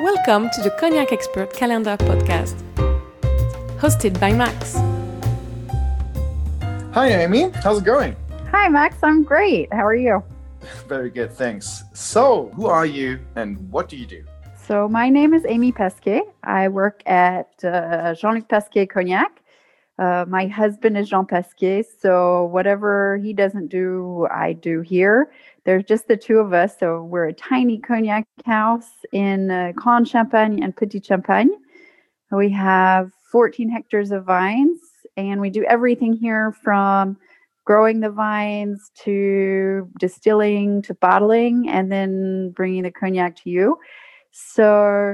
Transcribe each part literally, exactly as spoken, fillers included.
Welcome to the Cognac Expert Calendar podcast, hosted by Max. Hi, Amy. How's it going? Hi, Max. I'm great. How are you? Very good, thanks. So, who are you and what do you do? So, my name is Amy Pesquet. I work at uh, Jean-Luc Pesquet Cognac. Uh, my husband is Jean Pesquet, so whatever he doesn't do, I do here. There's just the two of us, so we're a tiny cognac house in uh, Grand Champagne and Petit Champagne. We have fourteen hectares of vines, and we do everything here from growing the vines to distilling to bottling, and then bringing the cognac to you. So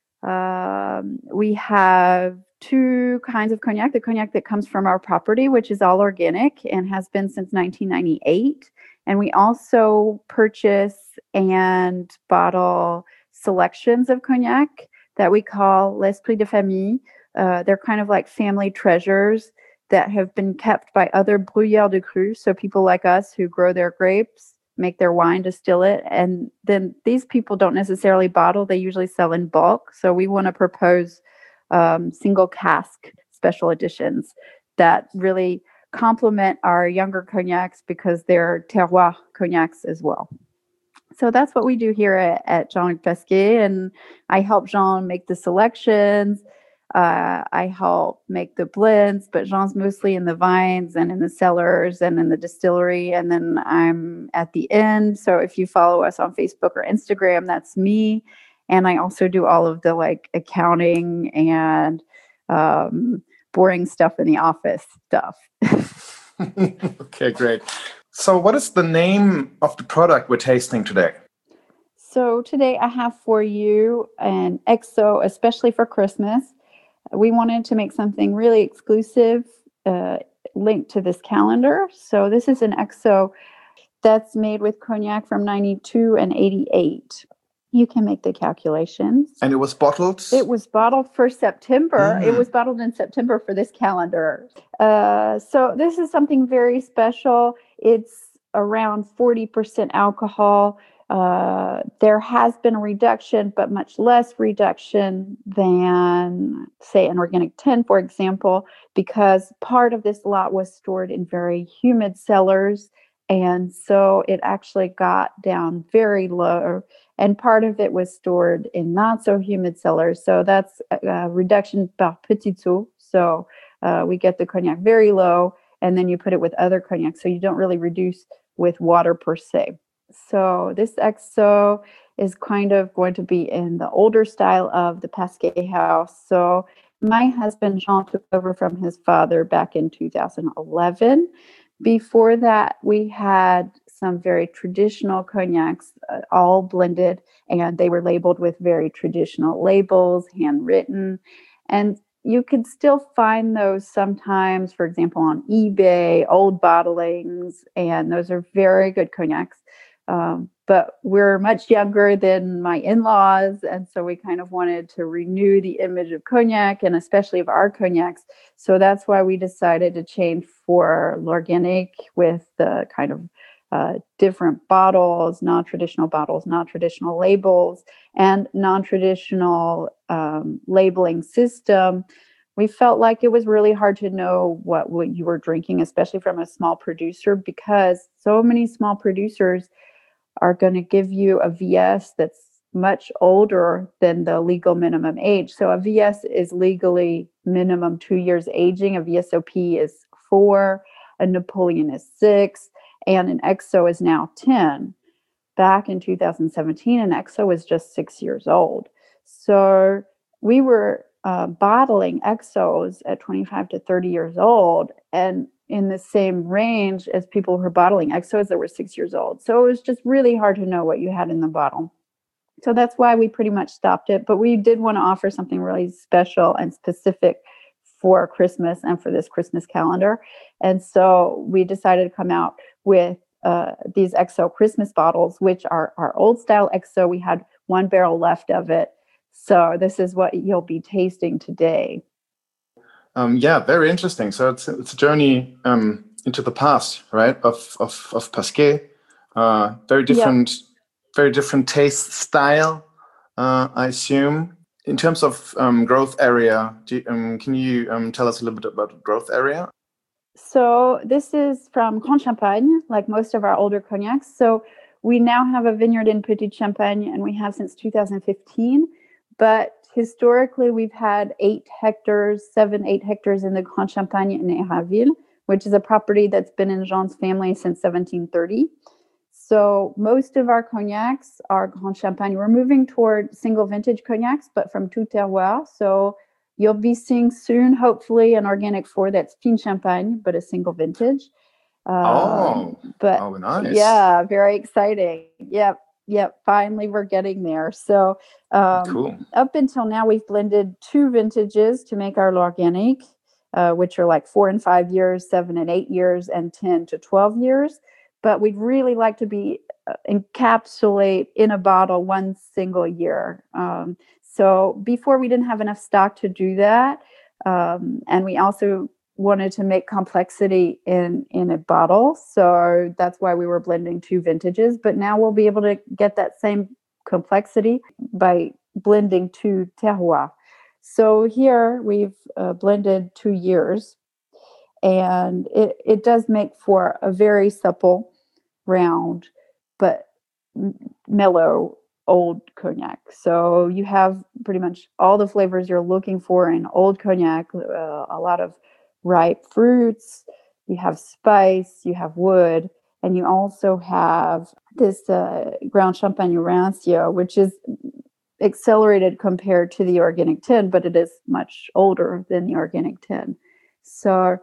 um, we have two kinds of cognac. The cognac that comes from our property, which is all organic and has been since nineteen ninety-eight. And we also purchase and bottle selections of cognac that we call l'esprit de famille. Uh, they're kind of like family treasures that have been kept by other bruyères de cru. So people like us who grow their grapes, make their wine, distill it. And then these people don't necessarily bottle. They usually sell in bulk. So we want to propose um, single cask special editions that really complement our younger cognacs because they're terroir cognacs as well. So that's what we do here at, at Jean-Luc Pesquet. And I help Jean make the selections. Uh, I help make the blends, but Jean's mostly in the vines and in the cellars and in the distillery. And then I'm at the end. So if you follow us on Facebook or Instagram, that's me. And I also do all of the like accounting and um, boring stuff in the office stuff. Okay, great. So what is the name of the product we're tasting today? So today I have for you an X O, especially for Christmas. We wanted to make something really exclusive uh, linked to this calendar. So this is an X O that's made with cognac from ninety-two and eighty-eight. You can make the calculations. And it was bottled? It was bottled for September. Mm. It was bottled in September for this calendar. Uh, so this is something very special. It's around forty percent alcohol. Uh, there has been a reduction, but much less reduction than, say, an organic ten, for example, because part of this lot was stored in very humid cellars. And so it actually got down very low. And part of it was stored in not so humid cellars. So that's a reduction par petit eau. So uh, we get the cognac very low, and then you put it with other cognac. So you don't really reduce with water per se. So this X O is kind of going to be in the older style of the Pesquet house. So my husband, Jean, took over from his father back in two thousand eleven. Before that, we had some very traditional cognacs, uh, all blended, and they were labeled with very traditional labels, handwritten. And you could still find those sometimes, for example, on eBay, old bottlings, and those are very good cognacs. Um, but we're much younger than my in-laws, and so we kind of wanted to renew the image of cognac, and especially of our cognacs. So that's why we decided to change for l'organique with the kind of uh, different bottles, non-traditional bottles, non-traditional labels, and non-traditional um, labeling system. We felt like it was really hard to know what, what you were drinking, especially from a small producer, because so many small producers are going to give you a V S that's much older than the legal minimum age. So a V S is legally minimum two years aging. A V S O P is four, a Napoleon is six, and an X O is now ten. Back in two thousand seventeen, an X O was just six years old. So we were uh, bottling X Os at twenty-five to thirty years old, and in the same range as people who were bottling X Os that were six years old. So it was just really hard to know what you had in the bottle. So that's why we pretty much stopped it. But we did want to offer something really special and specific for Christmas and for this Christmas calendar. And so we decided to come out with uh, these X O Christmas bottles, which are our old style X O. We had one barrel left of it. So this is what you'll be tasting today. Um, yeah, very interesting. So it's it's a journey um, into the past, right? Of of of Pesquet, uh, very different, yeah. very different taste style. uh, I assume. In terms of um, growth area, do you, um, can you um, tell us a little bit about growth area? So this is from Grand Champagne, like most of our older cognacs. So we now have a vineyard in Petit Champagne, and we have since two thousand fifteen. But historically, we've had eight hectares, seven, eight hectares in the Grand Champagne in Héraville, which is a property that's been in Jean's family since seventeen thirty. So most of our cognacs are Grand Champagne. We're moving toward single vintage cognacs, but from tout terroir. So you'll be seeing soon, hopefully, an organic four that's Fine Champagne, but a single vintage. Oh, Um, but oh, nice. yeah, very exciting. Yep, yep. Finally, we're getting there. So um, Cool. up until now, we've blended two vintages to make our L'Organique, uh, which are like four and five years, seven and eight years, and ten to twelve years. But we'd really like to be uh, encapsulate in a bottle one single year. Um, so before we didn't have enough stock to do that. Um, and we also wanted to make complexity in, in a bottle. So that's why we were blending two vintages. But now we'll be able to get that same complexity by blending two terroirs. So here we've uh, blended two years. And it, it does make for a very supple, round, but mellow old cognac. So you have pretty much all the flavors you're looking for in old cognac, uh, a lot of ripe fruits, you have spice, you have wood, and you also have this uh, Grand Champagne Rancio, which is accelerated compared to the Organic ten, but it is much older than the Organic ten. So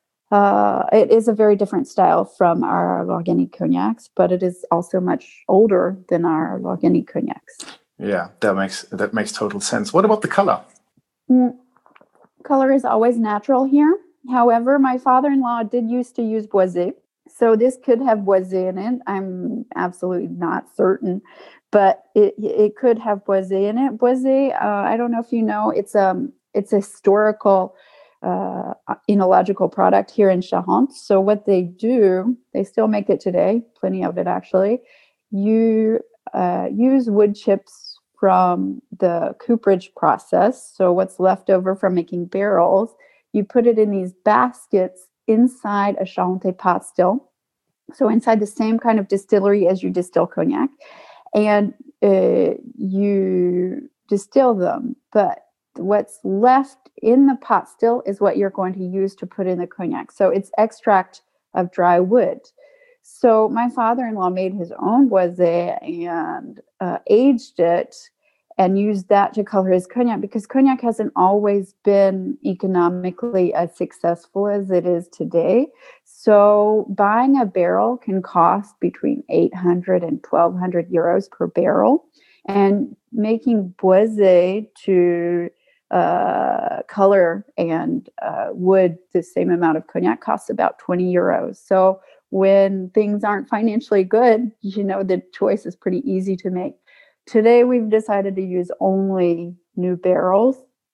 Uh, it is a very different style from our L'Organique cognacs, but it is also much older than our L'Organique cognacs. Yeah, that makes that makes total sense. What about the color? Mm, color is always natural here. However, my father-in-law did used to use Boisé, so this could have Boisé in it. I'm absolutely not certain, but it it could have Boisé in it. Boisé, uh, I don't know if you know, it's um it's a historical uh, enological product here in Charente. So what they do, they still make it today, plenty of it actually. You uh, use wood chips from the cooperage process. So what's left over from making barrels, you put it in these baskets inside a Charente pot still. So inside the same kind of distillery as you distill cognac. And uh, you distill them, but what's left in the pot still is what you're going to use to put in the cognac. So it's extract of dry wood. So my father-in-law made his own boisé and uh, aged it and used that to color his cognac, because cognac hasn't always been economically as successful as it is today. So buying a barrel can cost between eight hundred and twelve hundred euros per barrel. And making boisé to uh, color and uh, wood the same amount of cognac costs about twenty euros. So when things aren't financially good, you know, the choice is pretty easy to make. Today, we've decided to use only new barrels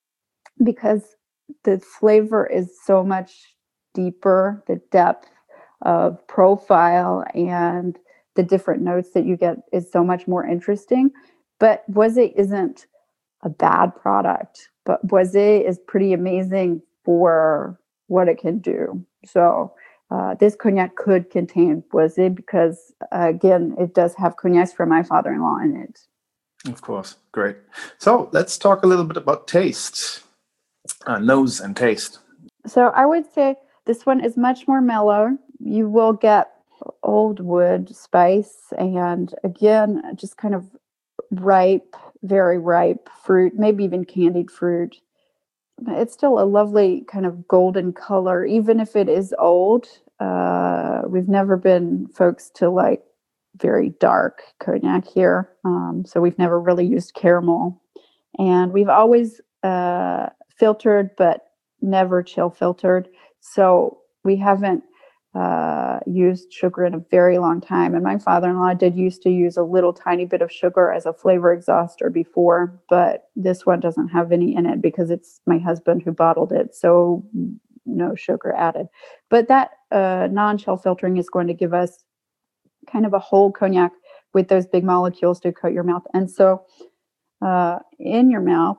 because the flavor is so much deeper, the depth of profile and the different notes that you get is so much more interesting. But boisé isn't a bad product, but boisé is pretty amazing for what it can do. So uh, this cognac could contain boisé because, uh, again, it does have cognacs from my father-in-law in it. Of course. Great. So let's talk a little bit about taste, uh, nose and taste. So I would say this one is much more mellow. You will get old wood spice and, again, just kind of ripe, very ripe fruit, maybe even candied fruit. It's still a lovely kind of golden color, even if it is old. Uh, we've never been folks to like very dark cognac here. Um, so we've never really used caramel. And we've always uh, filtered, but never chill filtered. So we haven't uh, used sugar in a very long time. And my father-in-law did used to use a little tiny bit of sugar as a flavor exhauster before, but this one doesn't have any in it because it's my husband who bottled it. So no sugar added. But that uh, non-chill filtering is going to give us kind of a whole cognac with those big molecules to coat your mouth. And so uh, in your mouth.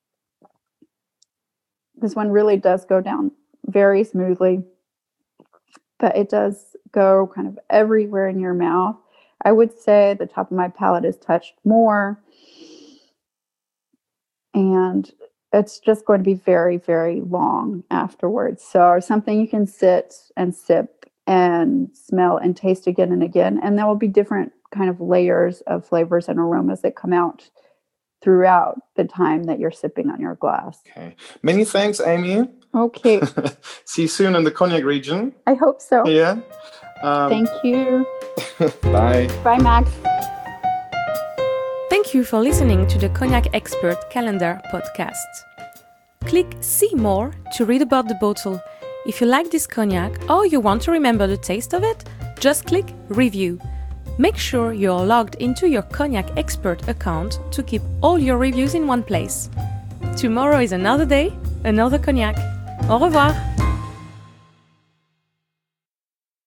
This one really does go down very smoothly, but it does go kind of everywhere in your mouth. I would say the top of my palate is touched more, and it's just going to be very, very long afterwards. So something you can sit and sip and smell and taste again and again. And there will be different kind of layers of flavors and aromas that come out throughout the time that you're sipping on your glass. Okay. Many thanks, Amy. Okay. See you soon in the Cognac region. I hope so. Yeah. Um, Thank you. Bye. Bye, Max. Thank you for listening to the Cognac Expert Calendar podcast. Click See More to read about the bottle. If you like this cognac or you want to remember the taste of it, just click Review. Make sure you're logged into your Cognac Expert account to keep all your reviews in one place. Tomorrow is another day, another cognac. Au revoir!